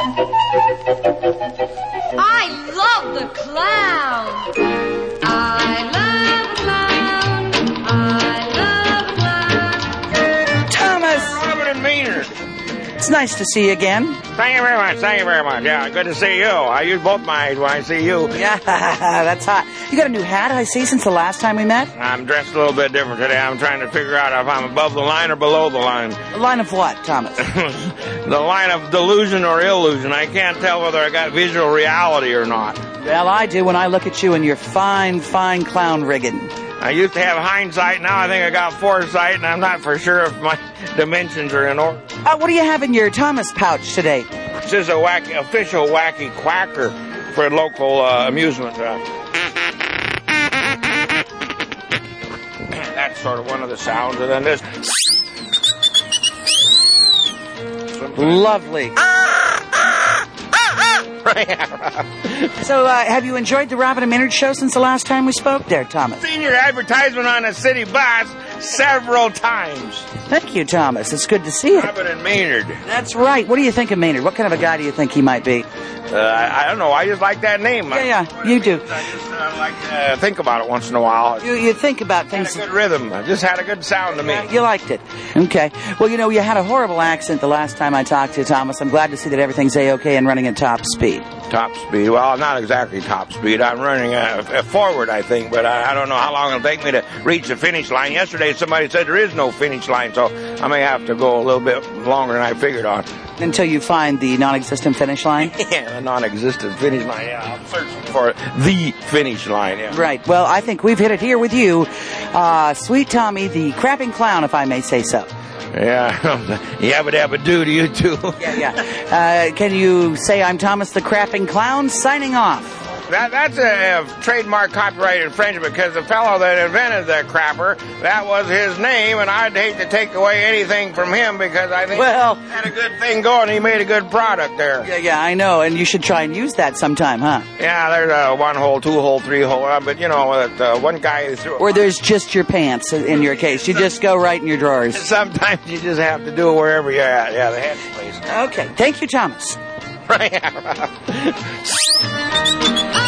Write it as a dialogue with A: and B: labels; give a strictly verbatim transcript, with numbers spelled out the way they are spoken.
A: I love the clown. I love the clown. I love the clown.
B: Thomas!
C: Robert and Maynard.
B: It's nice to see you again.
C: Thank you very much. Thank you very much. Yeah, good to see you. I use both my eyes when I see you.
B: Yeah, that's hot. You got a new hat, I see, since the last time we met?
C: I'm dressed a little bit different today. I'm trying to figure out if I'm above the line or below the line.
B: A line of what, Thomas?
C: The line of delusion or illusion. I can't tell whether I got visual reality or not.
B: Well, I do when I look at you in your fine, fine clown rigging.
C: I used to have hindsight. Now I think I got foresight, and I'm not for sure if my dimensions are in order.
B: Uh, what do you have in your Thomas pouch today?
C: This is a wacky, official wacky quacker for local uh, amusement. Uh, that's sort of one of the sounds, and then this.
B: Lovely. So, uh, have you enjoyed the Robin and Maynard show since the last time we spoke there, Thomas?
C: Seen your advertisement on a city bus several times.
B: Thank you, Thomas. It's good to see you.
C: Robin and Maynard.
B: That's right. What do you think of Maynard? What kind of a guy do you think he might be?
C: Uh, I, I don't know. I just like that name.
B: Yeah, yeah, you do.
C: I just uh, like to uh, think about it once in a while.
B: You, you think about
C: It
B: things.
C: had a good rhythm. It just had a good sound to me.
B: You liked it. Okay. Well, you know, you had a horrible accent the last time I talked to you, Thomas. I'm glad to see that everything's A-okay and running at top speed.
C: Top speed. Well, not exactly top speed. I'm running uh, f- forward, I think, but I, I don't know how long it'll take me to reach the finish line. Yesterday, somebody said there is no finish line, so I may have to go a little bit longer than I figured on.
B: Until you find the non-existent finish line?
C: Yeah, the non-existent finish line. Yeah, I'm searching for the finish line. Yeah.
B: Right. Well, I think we've hit it here with you. Uh, Sweet Tommy, the crapping clown, if I may say so.
C: Yeah, yabba dabba doo to you too.
B: Yeah, yeah. Uh, can you say I'm Thomas the Crapping Clown, signing off?
C: That, that's a, a trademark copyright infringement because the fellow that invented the crapper, that was his name, and I'd hate to take away anything from him because I think
B: Well-
C: he had a good thing going. He made a good product there.
B: Yeah, yeah, I know, and you should try and use that sometime, huh?
C: Yeah, there's a one hole, two hole, three hole, uh, but you know, that uh, one guy threw.
B: Or there's just your pants in your case. You just go right in your drawers.
C: Sometimes you just have to do it wherever you're at. Yeah, the head place.
B: Okay. Thank you, Thomas.
C: Right.